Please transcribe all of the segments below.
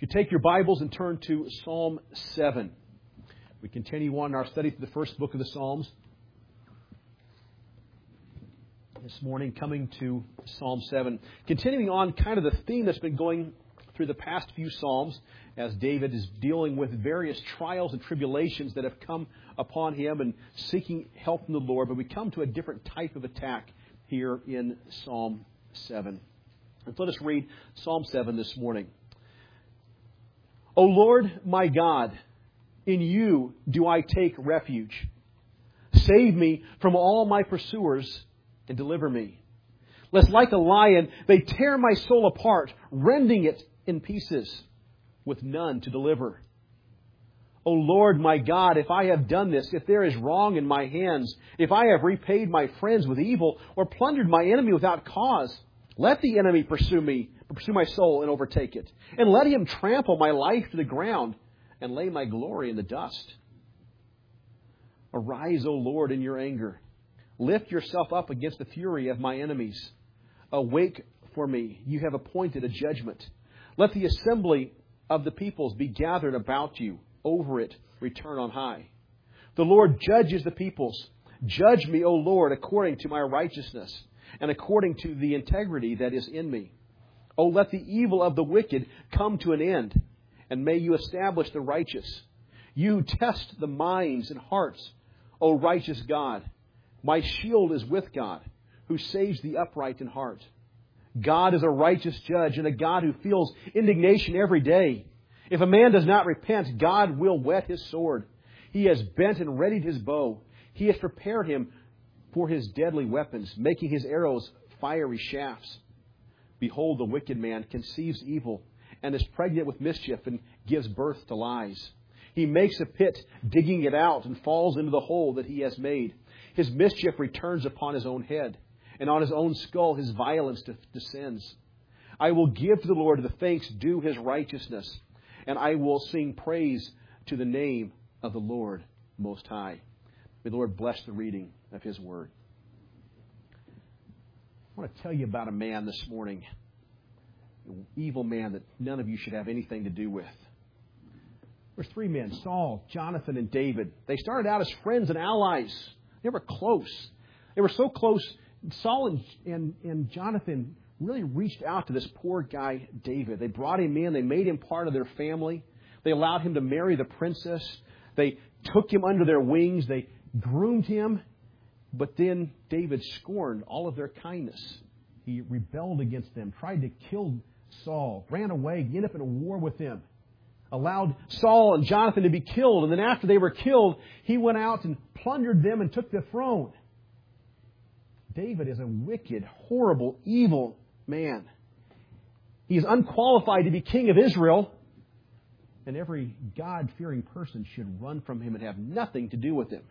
You take your Bibles and turn to Psalm 7. We continue on our study through the first book of the Psalms. This morning, coming to Psalm 7. Continuing on kind of the theme that's been going through the past few Psalms as David is dealing with various trials and tribulations that have come upon him and seeking help from the Lord. But we come to a different type of attack here in Psalm 7. And so let us read Psalm 7 this morning. O Lord, my God, in you do I take refuge. Save me from all my pursuers and deliver me. Lest like a lion they tear my soul apart, rending it in pieces, with none to deliver. O Lord, my God, if I have done this, if there is wrong in my hands, if I have repaid my friends with evil, or plundered my enemy without cause, let the enemy pursue my soul and overtake it. And let him trample my life to the ground and lay my glory in the dust. Arise, O Lord, in your anger. Lift yourself up against the fury of my enemies. Awake for me. You have appointed a judgment. Let the assembly of the peoples be gathered about you. Over it, return on high. The Lord judges the peoples. Judge me, O Lord, according to my righteousness and according to the integrity that is in me. O let the evil of the wicked come to an end, and may you establish the righteous. You test the minds and hearts, O righteous God. My shield is with God, who saves the upright in heart. God is a righteous judge and a God who feels indignation every day. If a man does not repent, God will whet his sword. He has bent and readied his bow. He has prepared him for his deadly weapons, making his arrows fiery shafts. Behold, the wicked man conceives evil and is pregnant with mischief and gives birth to lies. He makes a pit, digging it out, and falls into the hole that he has made. His mischief returns upon his own head, and on his own skull his violence descends. I will give to the Lord the thanks due his righteousness, and I will sing praise to the name of the Lord Most High. May the Lord bless the reading of his word. I want to tell you about a man this morning, an evil man that none of you should have anything to do with. There's three men, Saul, Jonathan, and David. They started out as friends and allies. They were close. They were so close, Saul and Jonathan really reached out to this poor guy, David. They brought him in. They made him part of their family. They allowed him to marry the princess. They took him under their wings. They groomed him. But then David scorned all of their kindness. He rebelled against them, tried to kill Saul, ran away, ended up in a war with them, allowed Saul and Jonathan to be killed. And then after they were killed, he went out and plundered them and took the throne. David is a wicked, horrible, evil man. He is unqualified to be king of Israel. And every God-fearing person should run from him and have nothing to do with him.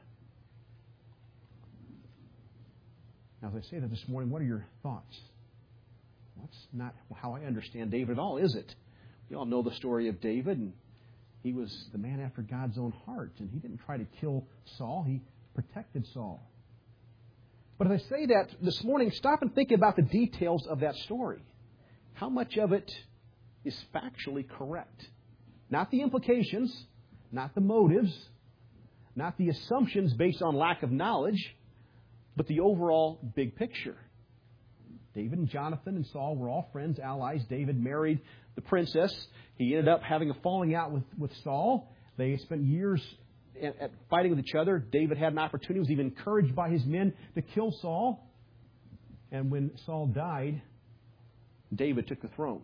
Now, as I say that this morning, what are your thoughts? That's not how I understand David at all, is it? We all know the story of David, and he was the man after God's own heart, and he didn't try to kill Saul. He protected Saul. But as I say that this morning, stop and think about the details of that story. How much of it is factually correct? Not the implications, not the motives, not the assumptions based on lack of knowledge, but the overall big picture. David and Jonathan and Saul were all friends, allies. David married the princess. He ended up having a falling out with Saul. They spent years at fighting with each other. David had an opportunity, was even encouraged by his men to kill Saul. And when Saul died, David took the throne.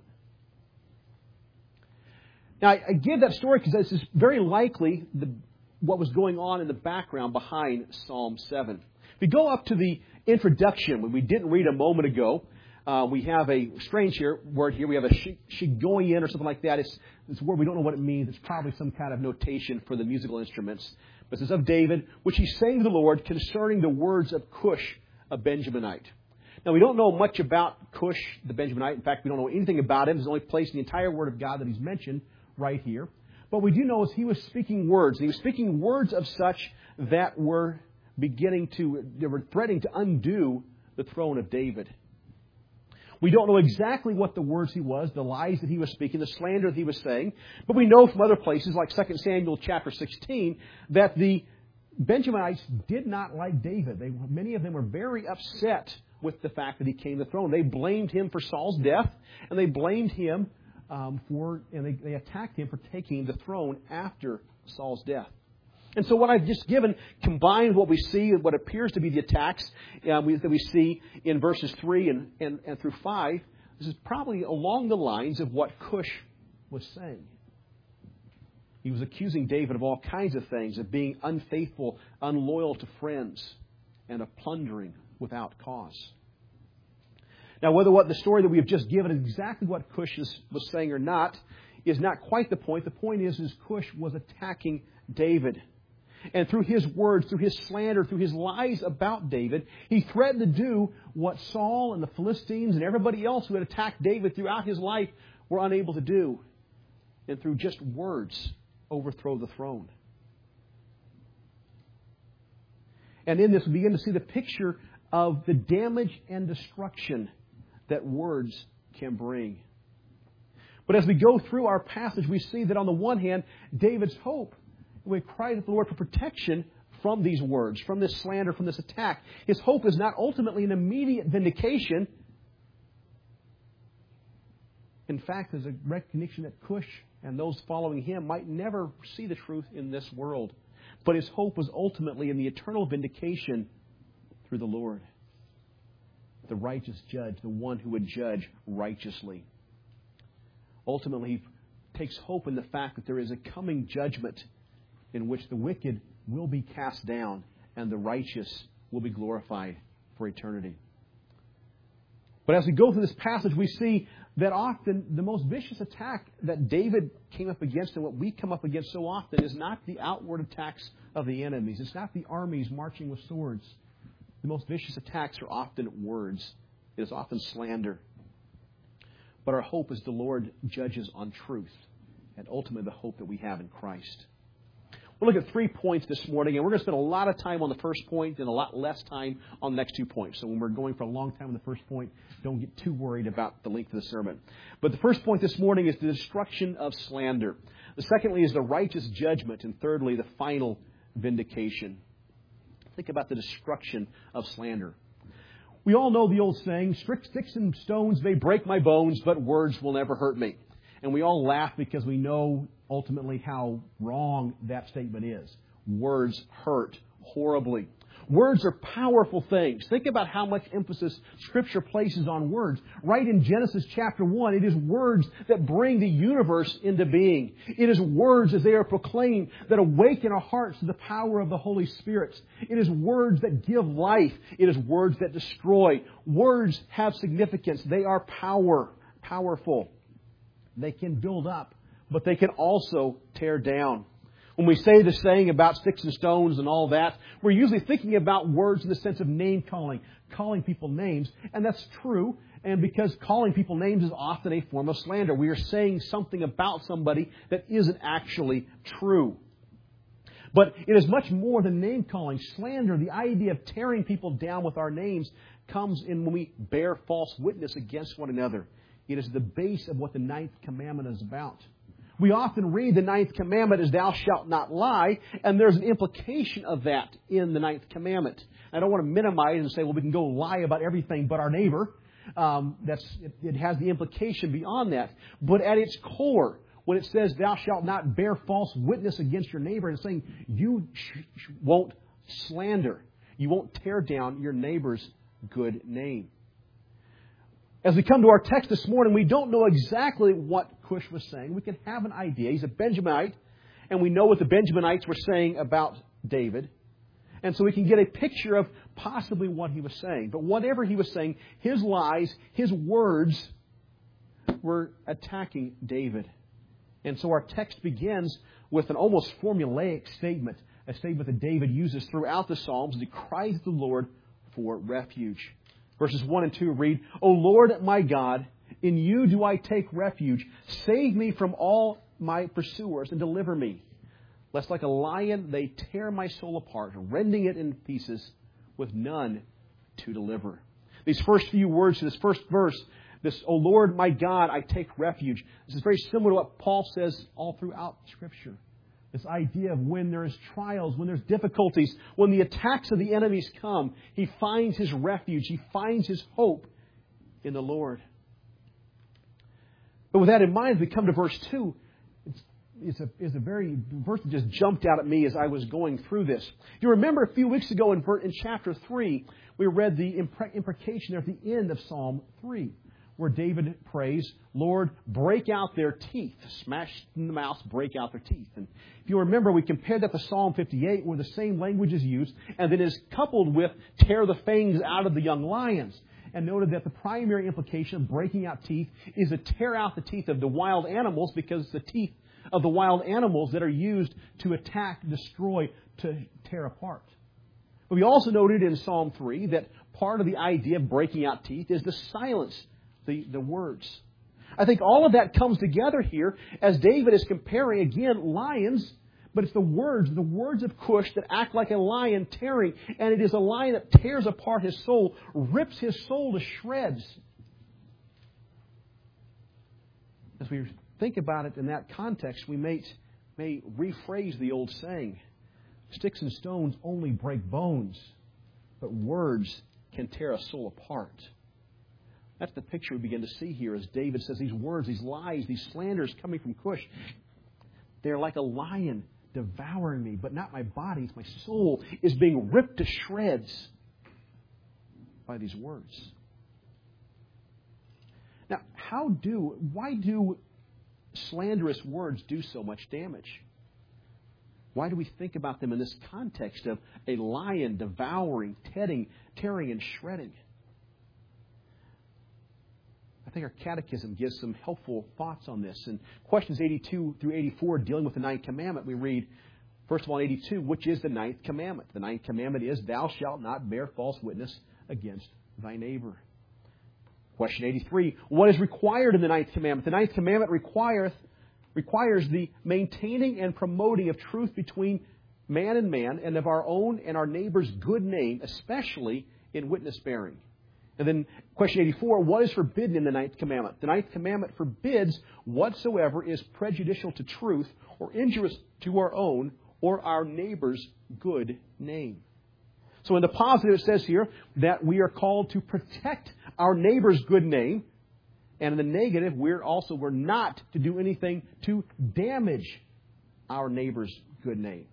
Now, I give that story because this is very likely what was going on in the background behind Psalm 7. If we go up to the introduction, when we didn't read a moment ago, we have a strange word here. We have a shigoyin or something like that. It's a word we don't know what it means. It's probably some kind of notation for the musical instruments. But it says of David, which he sang to the Lord concerning the words of Cush, a Benjaminite. Now, we don't know much about Cush, the Benjaminite. In fact, we don't know anything about him. There's only place in the entire Word of God that he's mentioned right here. But we do know is he was speaking words. He was speaking words of such that were they were threatening to undo the throne of David. We don't know exactly what the words he was, the lies that he was speaking, the slander that he was saying. But we know from other places, like 2 Samuel chapter 16, that the Benjamites did not like David. Many of them were very upset with the fact that he came to the throne. They blamed him for Saul's death, and they blamed him they attacked him for taking the throne after Saul's death. And so what I've just given, combined with what we see, what appears to be the attacks that we see in verses 3 and through 5, this is probably along the lines of what Cush was saying. He was accusing David of all kinds of things, of being unfaithful, unloyal to friends, and of plundering without cause. Now, whether what the story that we have just given is exactly what Cush was saying or not is not quite the point. The point is Cush was attacking David. And through his words, through his slander, through his lies about David, he threatened to do what Saul and the Philistines and everybody else who had attacked David throughout his life were unable to do. And through just words, overthrow the throne. And in this, we begin to see the picture of the damage and destruction that words can bring. But as we go through our passage, we see that on the one hand, David's hope, we cry to the Lord for protection from these words, from this slander, from this attack. His hope is not ultimately an immediate vindication. In fact, there's a recognition that Cush and those following him might never see the truth in this world. But his hope was ultimately in the eternal vindication through the Lord, the righteous judge, the one who would judge righteously. Ultimately, he takes hope in the fact that there is a coming judgment in which the wicked will be cast down and the righteous will be glorified for eternity. But as we go through this passage, we see that often the most vicious attack that David came up against and what we come up against so often is not the outward attacks of the enemies. It's not the armies marching with swords. The most vicious attacks are often words. It is often slander. But our hope is the Lord judges on truth and ultimately the hope that we have in Christ. We'll look at 3 points this morning, and we're going to spend a lot of time on the first point and a lot less time on the next 2 points. So when we're going for a long time on the first point, don't get too worried about the length of the sermon. But the first point this morning is the destruction of slander. The secondly is the righteous judgment. And thirdly, the final vindication. Think about the destruction of slander. We all know the old saying, sticks and stones may break my bones, but words will never hurt me. And we all laugh because we know ultimately how wrong that statement is. Words hurt horribly. Words are powerful things. Think about how much emphasis Scripture places on words. Right in Genesis chapter 1, it is words that bring the universe into being. It is words as they are proclaimed that awaken our hearts to the power of the Holy Spirit. It is words that give life. It is words that destroy. Words have significance. They are powerful. They can build up, but they can also tear down. When we say the saying about sticks and stones and all that, we're usually thinking about words in the sense of name calling people names. And that's true. And because calling people names is often a form of slander. We are saying something about somebody that isn't actually true. But it is much more than name calling. Slander, the idea of tearing people down with our names, comes in when we bear false witness against one another. It is the base of what the 9th commandment is about. We often read the 9th commandment as thou shalt not lie, and there's an implication of that in the 9th commandment. I don't want to minimize and say, well, we can go lie about everything but our neighbor. It has the implication beyond that. But at its core, when it says thou shalt not bear false witness against your neighbor, it's saying you won't slander. You won't tear down your neighbor's good name. As we come to our text this morning, we don't know exactly what Cush was saying. We can have an idea. He's a Benjaminite, and we know what the Benjaminites were saying about David. And so we can get a picture of possibly what he was saying. But whatever he was saying, his lies, his words were attacking David. And so our text begins with an almost formulaic statement, a statement that David uses throughout the Psalms as he cries to the Lord for refuge. Verses 1 and 2 read, O Lord my God, in you do I take refuge. Save me from all my pursuers and deliver me. Lest like a lion they tear my soul apart, rending it in pieces with none to deliver. These first few words to this first verse This, "O Lord, my God, I take refuge." This is very similar to what Paul says all throughout Scripture. This idea of when there's trials, when there's difficulties, when the attacks of the enemies come, he finds his refuge. He finds his hope in the Lord. But with that in mind, as we come to verse 2, it's a very verse that just jumped out at me as I was going through this. You remember a few weeks ago in chapter 3, we read the imprecation at the end of Psalm 3, where David prays, "Lord, break out their teeth." Smash in the mouth, break out their teeth. And if you remember, we compared that to Psalm 58, where the same language is used, and then is coupled with tear the fangs out of the young lions. And noted that the primary implication of breaking out teeth is to tear out the teeth of the wild animals, because it's the teeth of the wild animals that are used to attack, destroy, to tear apart. But we also noted in Psalm 3 that part of the idea of breaking out teeth is to silence the words. I think all of that comes together here as David is comparing, again, lions, but it's the words of Cush that act like a lion tearing. And it is a lion that tears apart his soul, rips his soul to shreds. As we think about it in that context, we may rephrase the old saying, "Sticks and stones only break bones, but words can tear a soul apart." That's the picture we begin to see here as David says these words, these lies, these slanders coming from Cush. They're like a lion devouring me, but not my body. My soul is being ripped to shreds by these words. Now, why do slanderous words do so much damage? Why do we think about them in this context of a lion devouring, tearing, and shredding? I think our catechism gives some helpful thoughts on this. In questions 82 through 84, dealing with the ninth commandment, we read, first of all, in 82, which is the ninth commandment? The ninth commandment is, "Thou shalt not bear false witness against thy neighbor." Question 83, what is required in the ninth commandment? The ninth commandment requires the maintaining and promoting of truth between man and of our own and our neighbor's good name, especially in witness bearing. And then question 84, what is forbidden in the ninth commandment? The ninth commandment forbids whatsoever is prejudicial to truth or injurious to our own or our neighbor's good name. So in the positive, it says here that we are called to protect our neighbor's good name. And in the negative, we're not to do anything to damage our neighbor's good name.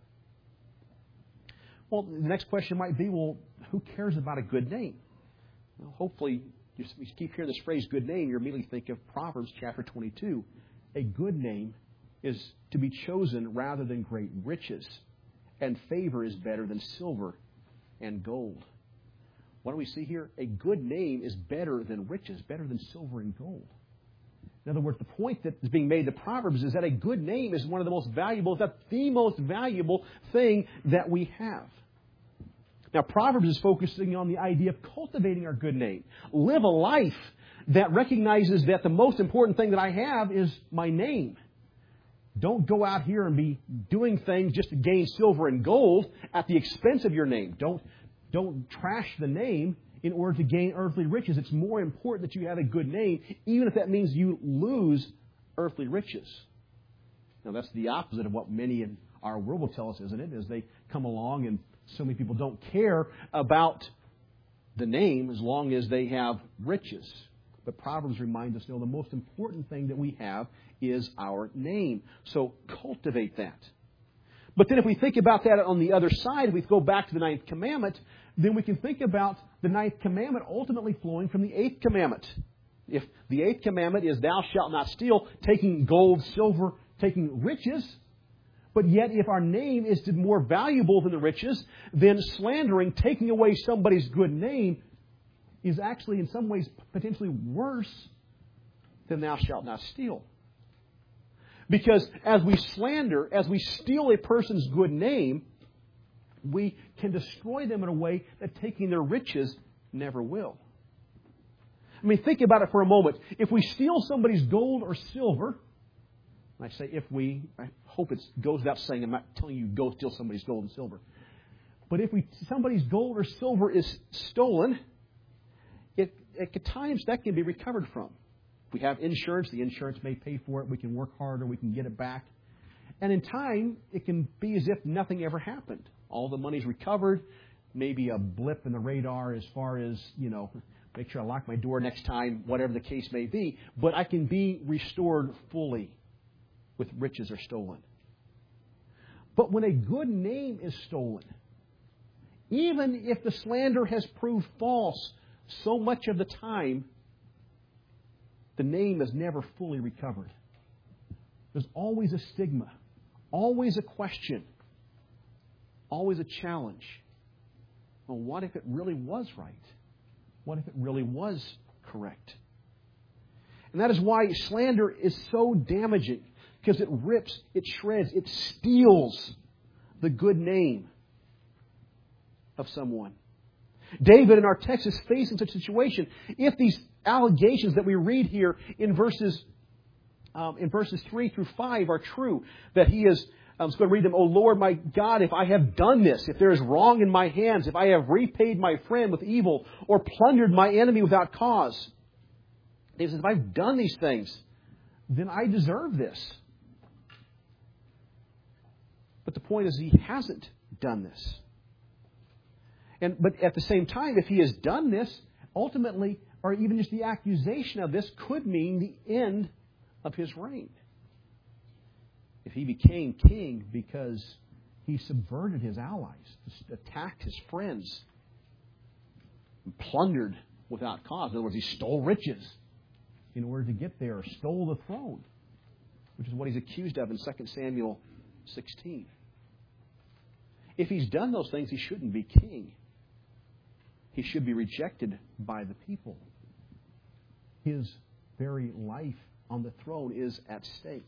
Well, the next question might be, well, who cares about a good name? Well, hopefully, you keep hearing this phrase, good name, you immediately think of Proverbs chapter 22. A good name is to be chosen rather than great riches, and favor is better than silver and gold. What do we see here? A good name is better than riches, better than silver and gold. In other words, the point that is being made in the Proverbs is that a good name is one of the most valuable, if not the most valuable thing that we have. Now, Proverbs is focusing on the idea of cultivating our good name. Live a life that recognizes that the most important thing that I have is my name. Don't go out here and be doing things just to gain silver and gold at the expense of your name. Don't trash the name in order to gain earthly riches. It's more important that you have a good name, even if that means you lose earthly riches. Now, that's the opposite of what many in our world will tell us, isn't it? As they come along, and so many people don't care about the name as long as they have riches. But Proverbs reminds us, the most important thing that we have is our name. So cultivate that. But then if we think about that on the other side, we go back to the ninth commandment, then we can think about the ninth commandment ultimately flowing from the eighth commandment. If the eighth commandment is thou shalt not steal, taking gold, silver, taking riches, but yet if our name is more valuable than the riches, then slandering, taking away somebody's good name, is actually in some ways potentially worse than thou shalt not steal. Because as we slander, as we steal a person's good name, we can destroy them in a way that taking their riches never will. I mean, think about it for a moment. If we steal somebody's gold or silver, and I say I hope it goes without saying, I'm not telling you go steal somebody's gold and silver. But if somebody's gold or silver is stolen, at times that can be recovered from. If we have insurance, the insurance may pay for it. We can work harder. We can get it back. And in time, it can be as if nothing ever happened. All the money's recovered. Maybe a blip in the radar as far as, make sure I lock my door next time, whatever the case may be. But I can be restored fully with riches are stolen. But when a good name is stolen, even if the slander has proved false, so much of the time, the name is never fully recovered. There's always a stigma, always a question, always a challenge. Well, what if it really was right? What if it really was correct? And that is why slander is so damaging, because it rips, it shreds, it steals the good name of someone. David in our text is facing such a situation. If these allegations that we read here in verses 3 through 5 are true, that he is, I'm just going to read them, "O Lord my God, if I have done this, if there is wrong in my hands, if I have repaid my friend with evil or plundered my enemy without cause." David says, if I've done these things, then I deserve this. But the point is he hasn't done this. But at the same time, if he has done this, ultimately, or even just the accusation of this could mean the end of his reign. If he became king because he subverted his allies, attacked his friends, and plundered without cause. In other words, he stole riches in order to get there, or stole the throne, which is what he's accused of in 2 Samuel 16. If he's done those things, he shouldn't be king. He should be rejected by the people. His very life on the throne is at stake.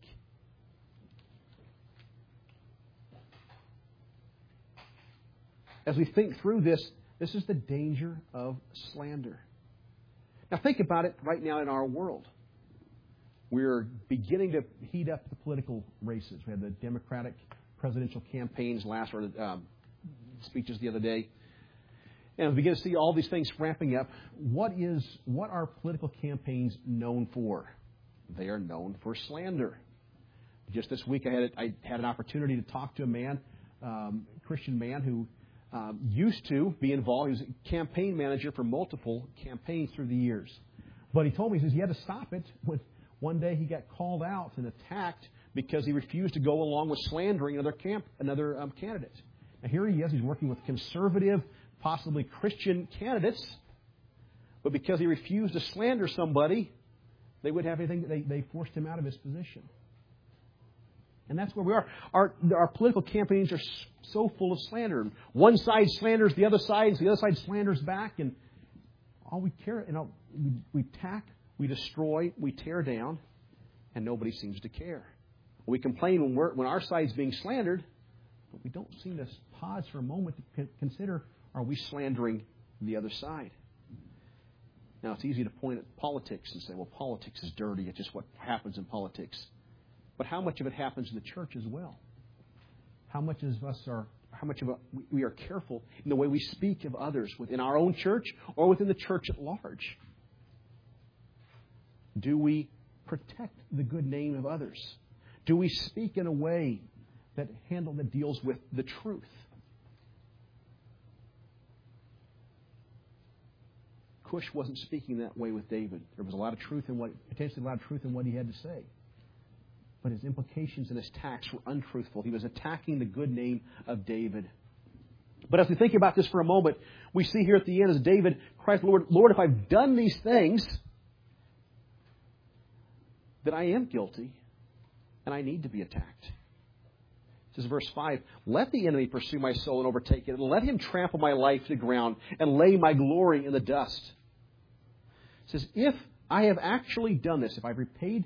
As we think through this, this is the danger of slander. Now think about it right now in our world. We're beginning to heat up the political races. We had the Democratic presidential campaigns speeches the other day. And we begin to see all these things ramping up. What are political campaigns known for? They are known for slander. Just this week, I had an opportunity to talk to a man, Christian man, who used to be involved. He was a campaign manager for multiple campaigns through the years. But he told me, he says he had to stop it when one day he got called out and attacked because he refused to go along with slandering another candidate. Now here he is. He's working with conservative, possibly Christian candidates. But because he refused to slander somebody, they would have anything. They forced him out of his position. And that's where we are. Our political campaigns are so full of slander. One side slanders the other side, so the other side slanders back, and all we care, we attack, we destroy, we tear down, and nobody seems to care. We complain when our side's being slandered, but we don't seem to pause for a moment to consider, are we slandering the other side? Now, it's easy to point at politics and say, well, politics is dirty. It's just what happens in politics. But how much of it happens in the church as well? How much of we are careful in the way we speak of others within our own church or within the church at large? Do we protect the good name of others? Do we speak in a way that deals with the truth? Cush wasn't speaking that way with David. There was potentially a lot of truth in what he had to say. But his implications and his attacks were untruthful. He was attacking the good name of David. But as we think about this for a moment, we see here at the end as David cries, Lord, if I've done these things, then I am guilty and I need to be attacked. This is verse 5. Let the enemy pursue my soul and overtake it, and let him trample my life to the ground and lay my glory in the dust. It says, if I have actually done this, if I've repaid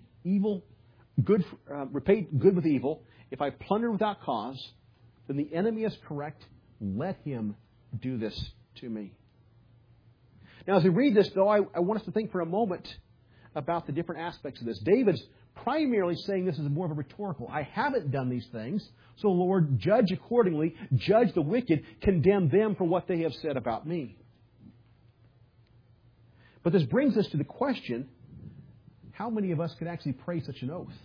good with evil, if I plunder without cause, then the enemy is correct. Let him do this to me. Now, as we read this, though, I want us to think for a moment about the different aspects of this. David's primarily saying this is more of a rhetorical. I haven't done these things, so Lord, judge accordingly, judge the wicked, condemn them for what they have said about me. But this brings us to the question, how many of us could actually pray such an oath?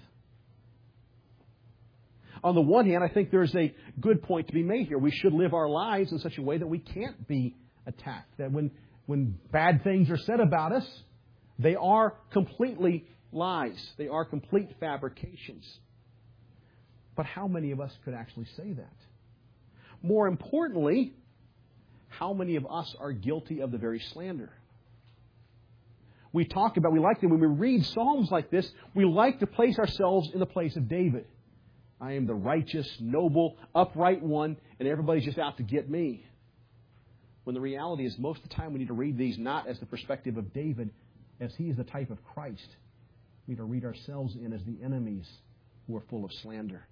On the one hand, I think there's a good point to be made here. We should live our lives in such a way that we can't be attacked. That when bad things are said about us, they are completely lies. They are complete fabrications. But how many of us could actually say that? More importantly, how many of us are guilty of the very slander? We like to, when we read Psalms like this, we like to place ourselves in the place of David. I am the righteous, noble, upright one, and everybody's just out to get me. When the reality is, most of the time we need to read these not as the perspective of David, as he is the type of Christ. We need to read ourselves in as the enemies who are full of slander.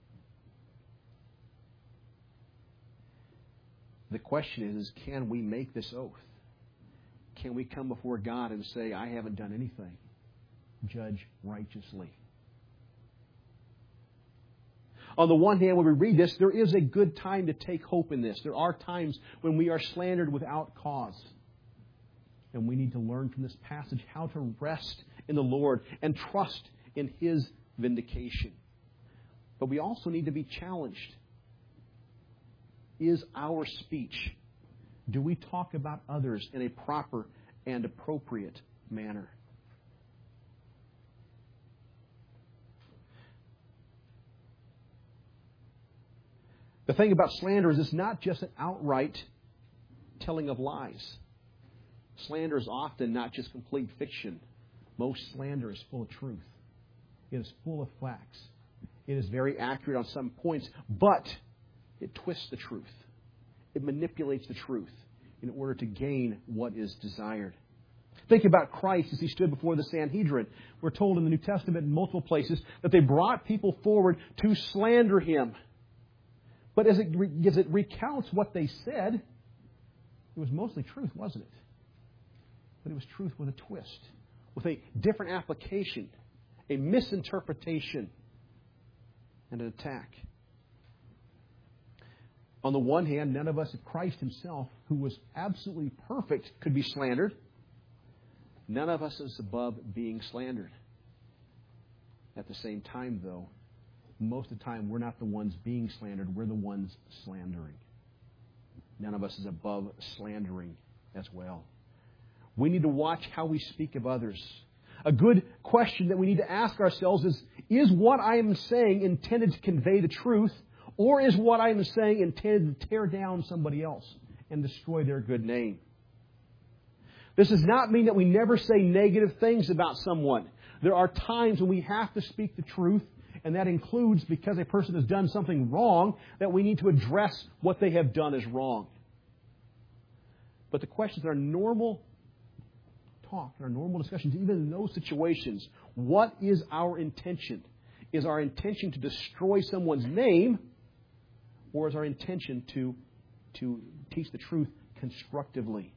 The question is, can we make this oath? Can we come before God and say, I haven't done anything? Judge righteously. On the one hand, when we read this, there is a good time to take hope in this. There are times when we are slandered without cause. And we need to learn from this passage how to rest in the Lord and trust in His vindication. But we also need to be challenged. Is our speech, do we talk about others in a proper and appropriate manner? The thing about slander is it's not just an outright telling of lies. Slander is often not just complete fiction. Most slander is full of truth. It is full of facts. It is very accurate on some points, but it twists the truth. It manipulates the truth in order to gain what is desired. Think about Christ as He stood before the Sanhedrin. We're told in the New Testament in multiple places that they brought people forward to slander Him. But as it recounts what they said, it was mostly truth, wasn't it? But it was truth with a twist, with a different application, a misinterpretation, and an attack. On the one hand, none of us, if Christ Himself, who was absolutely perfect, could be slandered. None of us is above being slandered. At the same time, though, most of the time, we're not the ones being slandered. We're the ones slandering. None of us is above slandering as well. We need to watch how we speak of others. A good question that we need to ask ourselves is what I am saying intended to convey the truth, or is what I am saying intended to tear down somebody else and destroy their good name? This does not mean that we never say negative things about someone. There are times when we have to speak the truth, and that includes because a person has done something wrong, that we need to address what they have done as wrong. But the questions are normal talk, our normal discussions, even in those situations. What is our intention? Is our intention to destroy someone's name, or is our intention to teach the truth constructively?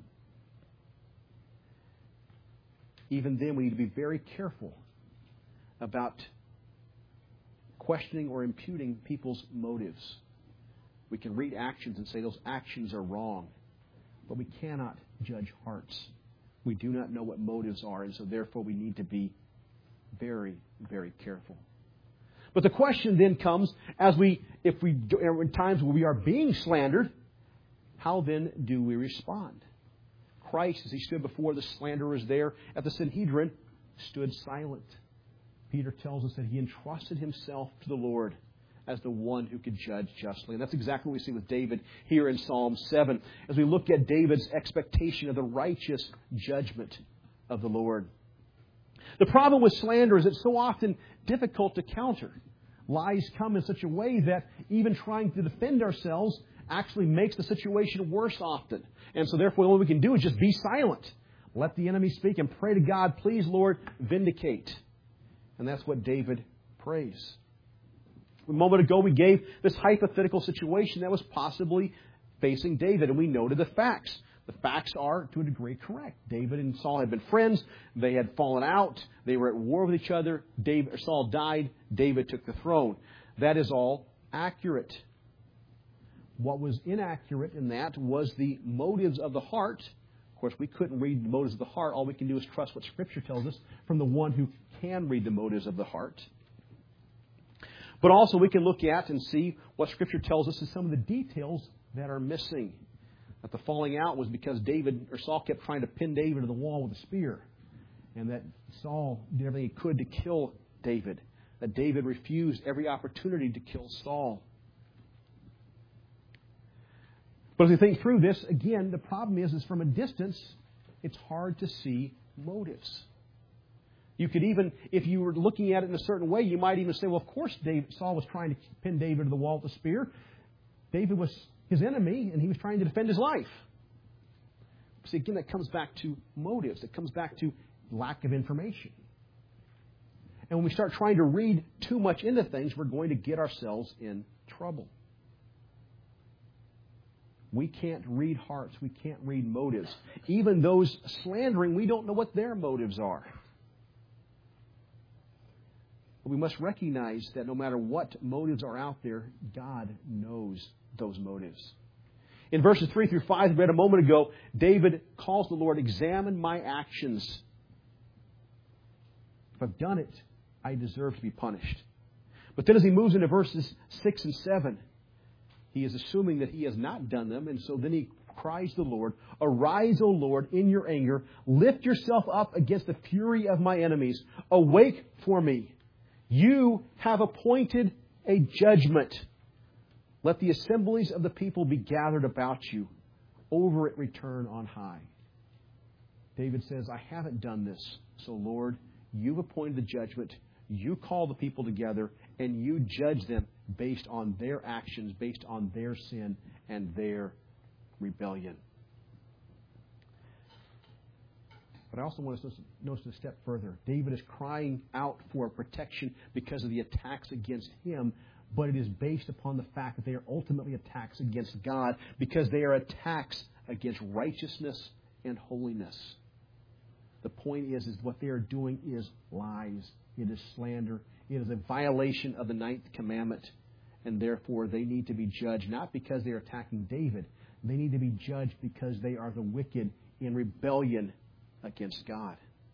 Even then, we need to be very careful about questioning or imputing people's motives. We can read actions and say those actions are wrong, but we cannot judge hearts. We do not know what motives are, and so therefore we need to be very, very careful. But the question then comes, in times when we are being slandered, how then do we respond? Christ, as He stood before the slanderers there at the Sanhedrin, stood silent. Peter tells us that he entrusted himself to the Lord as the one who could judge justly. And that's exactly what we see with David here in Psalm 7, as we look at David's expectation of the righteous judgment of the Lord. The problem with slander is it's so often difficult to counter. Lies come in such a way that even trying to defend ourselves actually makes the situation worse often. And so therefore, all we can do is just be silent. Let the enemy speak and pray to God, please, Lord, vindicate. And that's what David prays. A moment ago, we gave this hypothetical situation that was possibly facing David, and we noted the facts. The facts are, to a degree, correct. David and Saul had been friends. They had fallen out. They were at war with each other. Saul died. David took the throne. That is all accurate. What was inaccurate in that was the motives of the heart Of course, we couldn't read the motives of the heart. All we can do is trust what Scripture tells us from the one who can read the motives of the heart. But also we can look at and see what Scripture tells us is some of the details that are missing. That the falling out was because Saul kept trying to pin David to the wall with a spear. And that Saul did everything he could to kill David. That David refused every opportunity to kill Saul. But as we think through this, again, the problem is from a distance, it's hard to see motives. You could even, if you were looking at it in a certain way, you might even say, well, of course Saul was trying to pin David to the wall with a spear. David was his enemy, and he was trying to defend his life. See, again, that comes back to motives. It comes back to lack of information. And when we start trying to read too much into things, we're going to get ourselves in trouble. We can't read hearts. We can't read motives. Even those slandering, we don't know what their motives are. But we must recognize that no matter what motives are out there, God knows those motives. In verses 3 through 5, we read a moment ago, David calls the Lord, examine my actions. If I've done it, I deserve to be punished. But then as he moves into verses 6 and 7, he is assuming that he has not done them, and so then he cries to the Lord, arise, O Lord, in your anger. Lift yourself up against the fury of my enemies. Awake for me. You have appointed a judgment. Let the assemblies of the people be gathered about you. Over it return on high. David says, I haven't done this. So, Lord, you've appointed the judgment. You call the people together, and you judge them based on their actions, based on their sin and their rebellion. But I also want us to notice a step further. David is crying out for protection because of the attacks against him, but it is based upon the fact that they are ultimately attacks against God because they are attacks against righteousness and holiness. The point is what they are doing is lies. It is slander. It is a violation of the 9th commandment. And therefore, they need to be judged, not because they are attacking David. They need to be judged because they are the wicked in rebellion against God.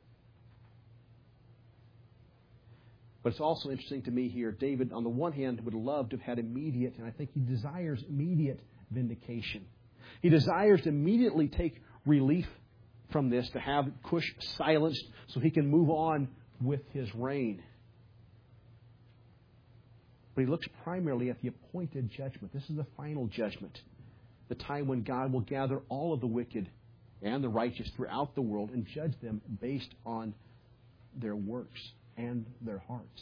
But it's also interesting to me here, David, on the one hand, would love to have had immediate, and I think he desires immediate vindication. He desires to immediately take relief from this, to have Cush silenced so he can move on with his reign. But he looks primarily at the appointed judgment. This is the final judgment. The time when God will gather all of the wicked and the righteous throughout the world and judge them based on their works and their hearts.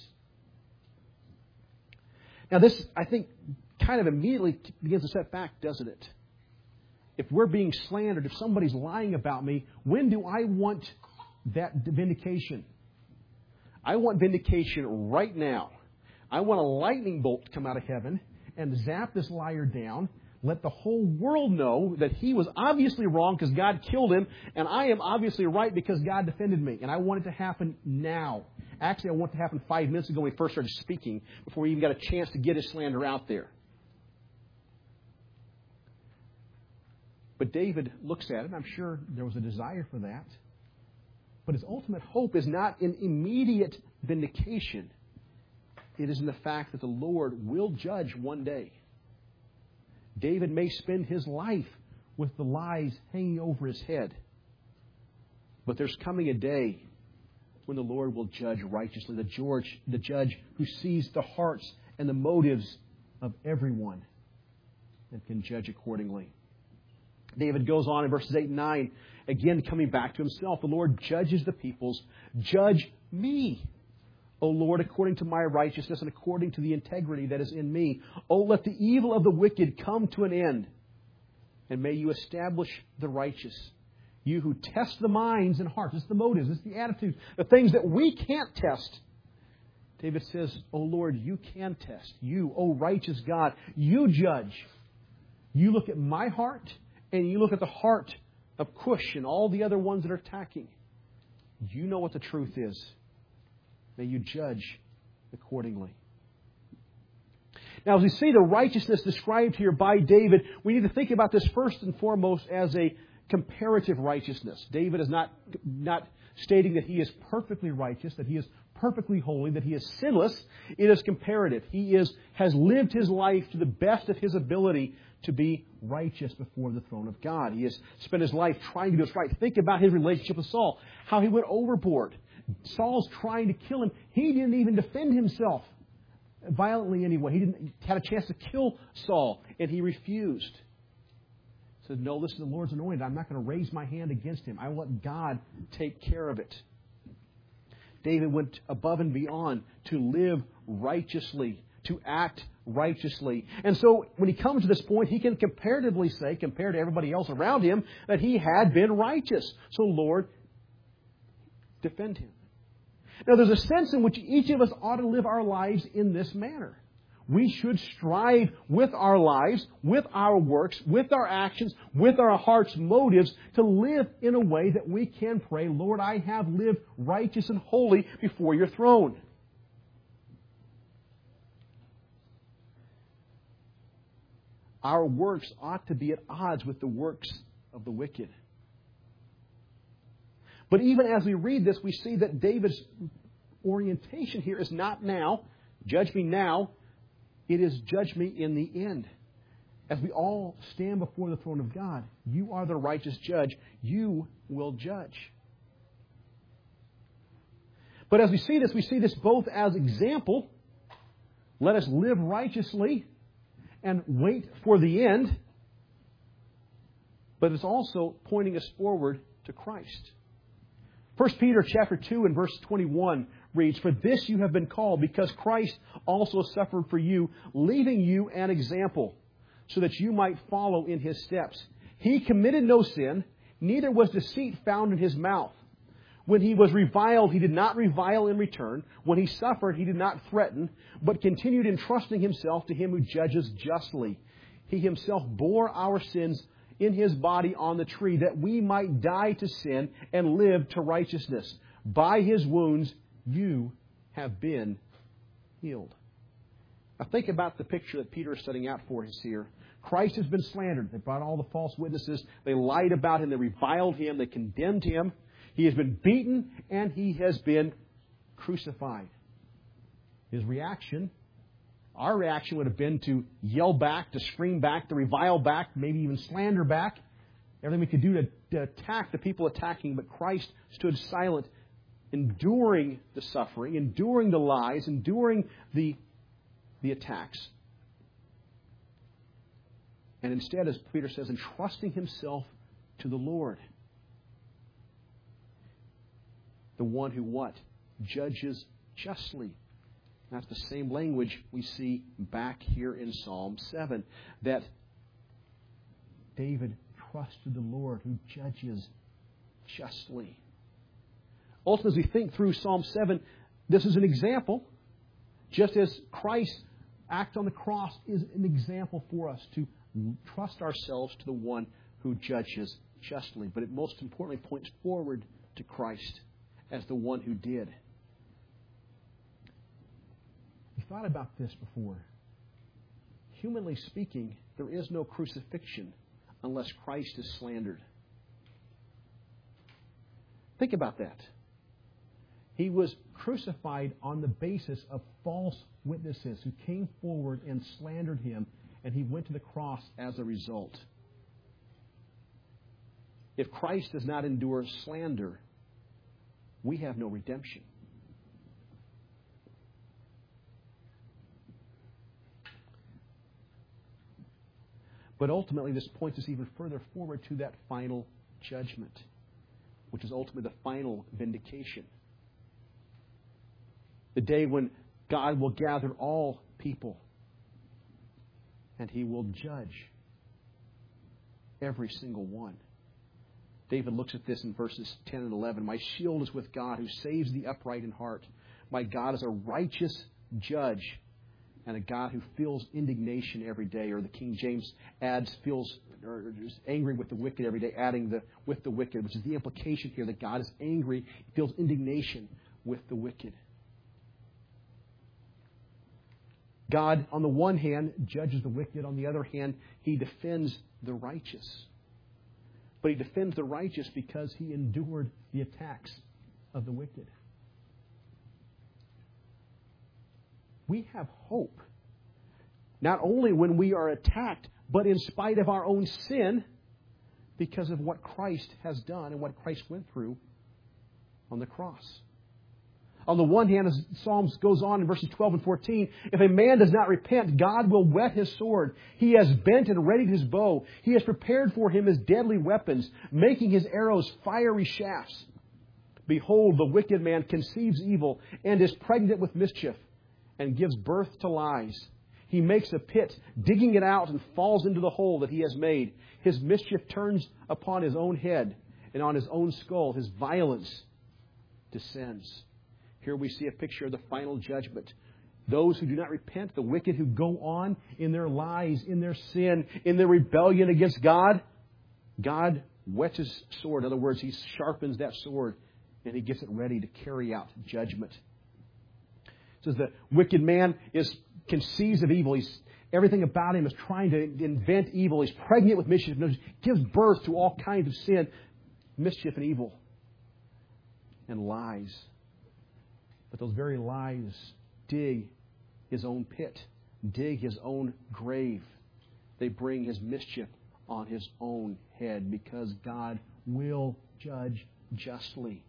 Now this, I think, kind of immediately begins to set back, doesn't it? If we're being slandered, if somebody's lying about me, when do I want that vindication? I want vindication right now. I want a lightning bolt to come out of heaven and zap this liar down. Let the whole world know that he was obviously wrong because God killed him, and I am obviously right because God defended me. And I want it to happen now. Actually, I want it to happen 5 minutes ago when he first started speaking, before he even got a chance to get his slander out there. But David looks at it, and I'm sure there was a desire for that. But his ultimate hope is not in immediate vindication. It is in the fact that the Lord will judge one day. David may spend his life with the lies hanging over his head. But there's coming a day when the Lord will judge righteously. The judge who sees the hearts and the motives of everyone and can judge accordingly. David goes on in verses 8 and 9, again coming back to himself. The Lord judges the peoples. Judge me, O Lord, according to my righteousness and according to the integrity that is in me. O let the evil of the wicked come to an end, and may you establish the righteous. You who test the minds and hearts. It's the motives, it's the attitudes, the things that we can't test. David says, O Lord, you can test. You, O righteous God, you judge. You look at my heart, and you look at the heart of Cush and all the other ones that are attacking. You know what the truth is. May you judge accordingly. Now, as we see the righteousness described here by David, we need to think about this first and foremost as a comparative righteousness. David is not stating that he is perfectly righteous, that he is perfectly holy, that he is sinless. It is comparative. He has lived his life to the best of his ability to be righteous before the throne of God. He has spent his life trying to do what's right. Think about his relationship with Saul, how he went overboard. Saul's trying to kill him. He didn't even defend himself violently anyway. He had a chance to kill Saul, and he refused. He said, no, this is the Lord's anointed. I'm not going to raise my hand against him. I will let God take care of it. David went above and beyond to live righteously, to act righteously. And so when he comes to this point, he can comparatively say, compared to everybody else around him, that he had been righteous. So, Lord, defend him. Now, there's a sense in which each of us ought to live our lives in this manner. We should strive with our lives, with our works, with our actions, with our heart's motives to live in a way that we can pray, Lord, I have lived righteous and holy before your throne. Our works ought to be at odds with the works of the wicked. But even as we read this, we see that David's orientation here is not now, judge me now. It is judge me in the end. As we all stand before the throne of God, you are the righteous judge. You will judge. But as we see this both as example. Let us live righteously and wait for the end. But it's also pointing us forward to Christ. 1 Peter chapter 2 and verse 21 reads, For this you have been called, because Christ also suffered for you, leaving you an example, so that you might follow in his steps. He committed no sin, neither was deceit found in his mouth. When he was reviled, he did not revile in return. When he suffered, he did not threaten, but continued entrusting himself to him who judges justly. He himself bore our sins in his body on the tree, that we might die to sin and live to righteousness. By his wounds you have been healed. Now think about the picture that Peter is setting out for us here. Christ has been slandered. They brought all the false witnesses. They lied about him. They reviled him. They condemned him. He has been beaten and he has been crucified. His reaction, our reaction would have been to yell back, to scream back, to revile back, maybe even slander back. Everything we could do to attack the people attacking. But Christ stood silent, enduring the suffering, enduring the lies, enduring the attacks. And instead, as Peter says, entrusting himself to the Lord. The one who what? Judges justly. That's the same language we see back here in Psalm 7. That David trusted the Lord who judges justly. Ultimately, as we think through Psalm 7, this is an example. Just as Christ's act on the cross is an example for us to trust ourselves to the one who judges justly. But it most importantly points forward to Christ as the one who did. You thought about this before. Humanly speaking, there is no crucifixion unless Christ is slandered. Think about that. He was crucified on the basis of false witnesses who came forward and slandered him, and he went to the cross as a result. If Christ does not endure slander, we have no redemption. But ultimately, this points us even further forward to that final judgment, which is ultimately the final vindication. The day when God will gather all people and he will judge every single one. David looks at this in verses 10 and 11. My shield is with God who saves the upright in heart. My God is a righteous judge and a God who feels indignation every day. Or the King James adds, feels or is angry with the wicked every day, adding the with the wicked, which is the implication here that God is angry, feels indignation with the wicked. God, on the one hand, judges the wicked. On the other hand, he defends the righteous. But He defends the righteous because He endured the attacks of the wicked. We have hope, not only when we are attacked, but in spite of our own sin, because of what Christ has done and what Christ went through on the cross. On the one hand, as Psalms goes on in verses 12 and 14, if a man does not repent, God will whet his sword. He has bent and readied his bow. He has prepared for him his deadly weapons, making his arrows fiery shafts. Behold, the wicked man conceives evil and is pregnant with mischief and gives birth to lies. He makes a pit, digging it out, and falls into the hole that he has made. His mischief turns upon his own head, and on his own skull his violence descends. Here we see a picture of the final judgment. Those who do not repent, the wicked who go on in their lies, in their sin, in their rebellion against God, God whets His sword. In other words, He sharpens that sword and He gets it ready to carry out judgment. It says the wicked man conceives of evil. Everything about him is trying to invent evil. He's pregnant with mischief. Gives birth to all kinds of sin, mischief and evil, and lies. But those very lies dig his own pit, dig his own grave. They bring his mischief on his own head because God will judge justly.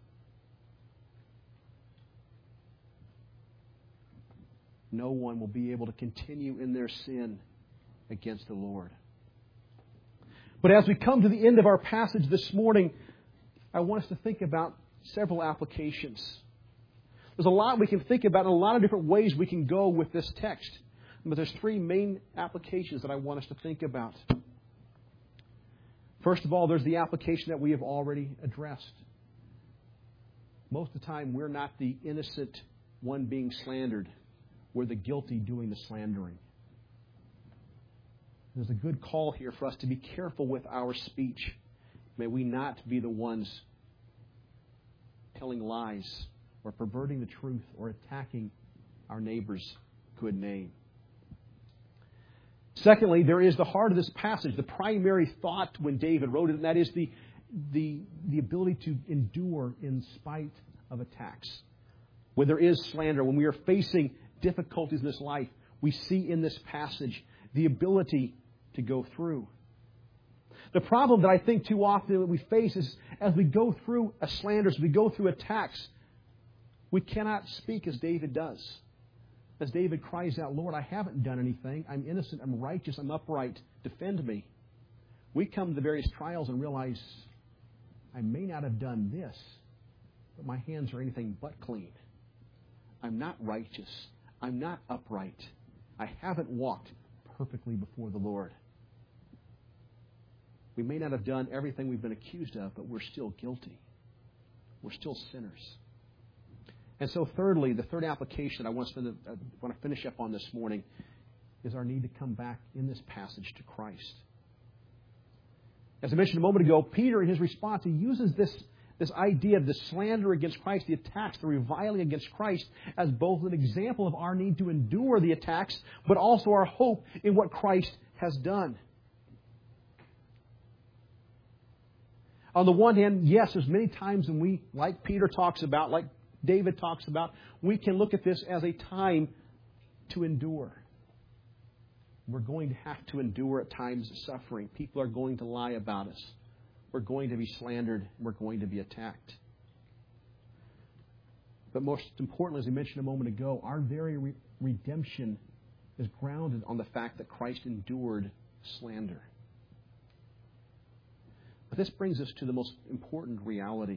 No one will be able to continue in their sin against the Lord. But as we come to the end of our passage this morning, I want us to think about several applications. There's a lot we can think about and a lot of different ways we can go with this text. But there's three main applications that I want us to think about. First of all, there's the application that we have already addressed. Most of the time, we're not the innocent one being slandered. We're the guilty doing the slandering. There's a good call here for us to be careful with our speech. May we not be the ones telling lies or perverting the truth or attacking our neighbor's good name. Secondly, there is the heart of this passage, the primary thought when David wrote it, and that is the ability to endure in spite of attacks. When there is slander, when we are facing difficulties in this life, we see in this passage the ability to go through. The problem that I think too often that we face is as we go through a slander, as we go through attacks, we cannot speak as David does. As David cries out, Lord, I haven't done anything. I'm innocent. I'm righteous. I'm upright. Defend me. We come to the various trials and realize I may not have done this, but my hands are anything but clean. I'm not righteous. I'm not upright. I haven't walked perfectly before the Lord. We may not have done everything we've been accused of, but we're still guilty. We're still sinners. And so thirdly, the third application I want to finish up on this morning is our need to come back in this passage to Christ. As I mentioned a moment ago, Peter, in his response, he uses this idea of the slander against Christ, the attacks, the reviling against Christ, as both an example of our need to endure the attacks, but also our hope in what Christ has done. On the one hand, yes, there's many times when we, like Peter talks about, like David talks about, we can look at this as a time to endure. We're going to have to endure at times suffering. People are going to lie about us. We're going to be slandered. We're going to be attacked. But most importantly, as I mentioned a moment ago, our very redemption is grounded on the fact that Christ endured slander. But this brings us to the most important reality.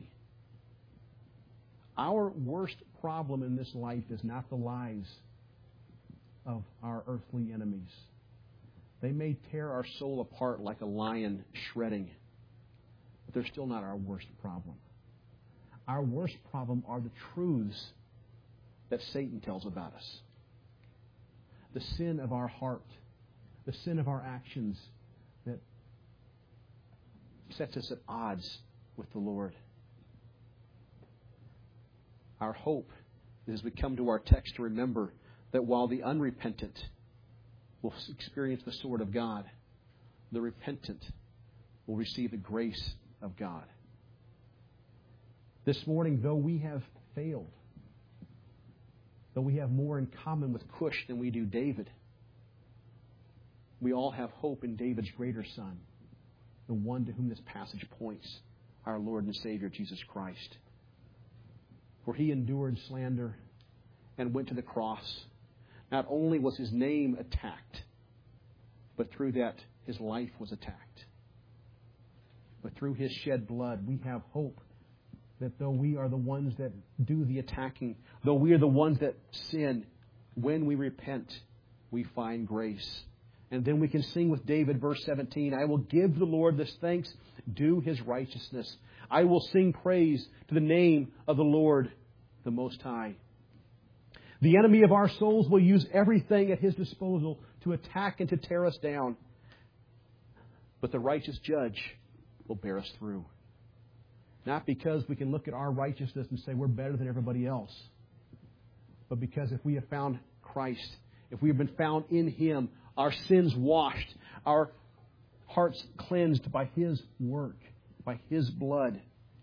Our worst problem in this life is not the lies of our earthly enemies. They may tear our soul apart like a lion shredding, but they're still not our worst problem. Our worst problem are the truths that Satan tells about us. The sin of our heart, the sin of our actions that sets us at odds with the Lord. Our hope is as we come to our text to remember that while the unrepentant will experience the sword of God, the repentant will receive the grace of God. This morning, though we have failed, though we have more in common with Cush than we do David, we all have hope in David's greater son, the one to whom this passage points, our Lord and Savior, Jesus Christ. For he endured slander and went to the cross. Not only was his name attacked, but through that his life was attacked. But through his shed blood, we have hope that though we are the ones that do the attacking, though we are the ones that sin, when we repent, we find grace. And then we can sing with David, verse 17, I will give the Lord this thanks, due his righteousness. I will sing praise to the name of the Lord, the Most High. The enemy of our souls will use everything at his disposal to attack and to tear us down. But the righteous judge will bear us through. Not because we can look at our righteousness and say we're better than everybody else, but because if we have found Christ, if we have been found in Him, our sins washed, our hearts cleansed by His work, by His blood,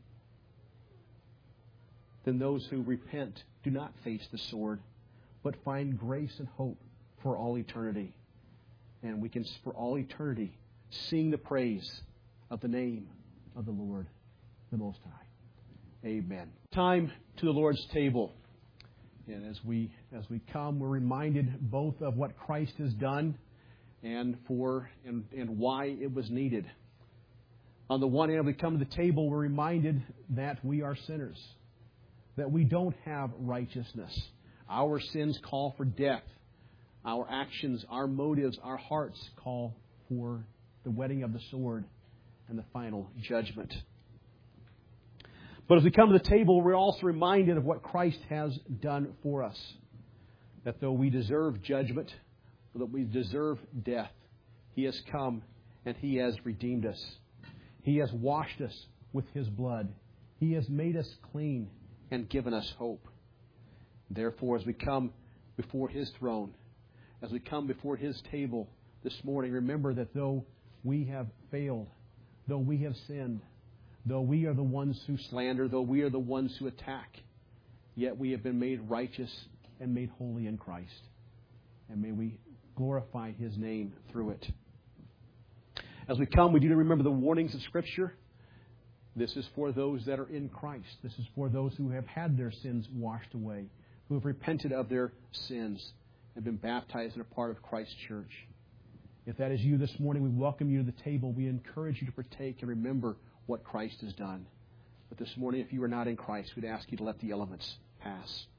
then those who repent do not face the sword, but find grace and hope for all eternity. And we can, for all eternity, sing the praise of the name of the Lord, the Most High. Amen. Time to the Lord's table. And as we come, we're reminded both of what Christ has done and why it was needed. On the one hand, we come to the table, we're reminded that we are sinners, that we don't have righteousness. Our sins call for death. Our actions, our motives, our hearts call for the whetting of the sword and the final judgment. But as we come to the table, we're also reminded of what Christ has done for us. That though we deserve judgment, that we deserve death, He has come and He has redeemed us. He has washed us with His blood. He has made us clean and given us hope. Therefore, as we come before His throne, as we come before His table this morning, remember that though we have failed, though we have sinned, though we are the ones who slander, though we are the ones who attack, yet we have been made righteous and made holy in Christ. And may we glorify His name through it. As we come, we do remember the warnings of Scripture. This is for those that are in Christ. This is for those who have had their sins washed away, who have repented of their sins and been baptized and are part of Christ's church. If that is you this morning, we welcome you to the table. We encourage you to partake and remember what Christ has done. But this morning, if you are not in Christ, we'd ask you to let the elements pass.